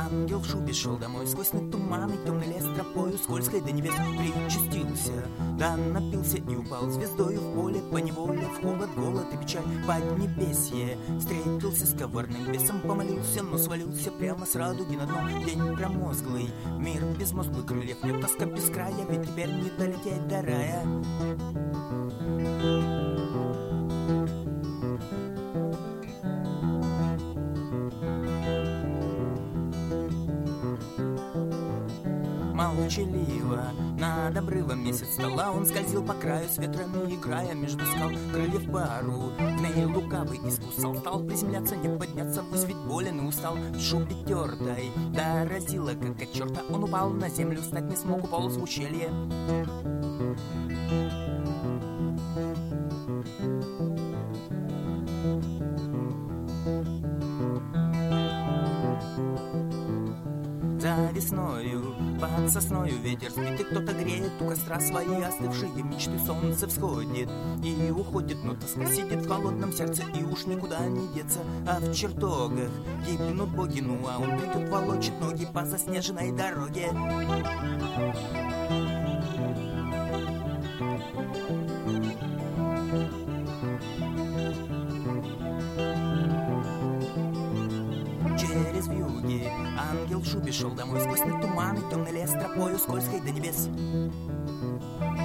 Ангел в шубе шел домой сквозь туман и темный лес, тропою скользкой до небес причастился, да напился и упал звездою в поле поневоле, в холод, голод и печаль поднебесье. Встретился с коварным бесом, помолился, но свалился прямо с радуги на дно. День промозглый, мир безмозглый, крыльев нет, тоска без края, ведь теперь не долететь до рая. Молчаливо над обрывом месяц стола он скользил по краю с ветрами, играя между скал крыльев пару. Змей лукавый искусал, стал приземляться, не подняться ввысь, ведь болен и устал. В шубе тертой да разило, как от черта, он упал на землю, встать не смог, уполз в ущелье. За весною под сосною ветер спит, и кто-то греет у костра свои остывшие мечты. Солнце всходит и уходит, но тоска сидит в холодном сердце, и уж никуда не деться. А в чертогах гибнут боги, ну а он придет, волочит ноги по заснеженной дороге. Через вьюги ангел в шубе шел домой сквозь туман и темный лес, тропою скользкой до небес.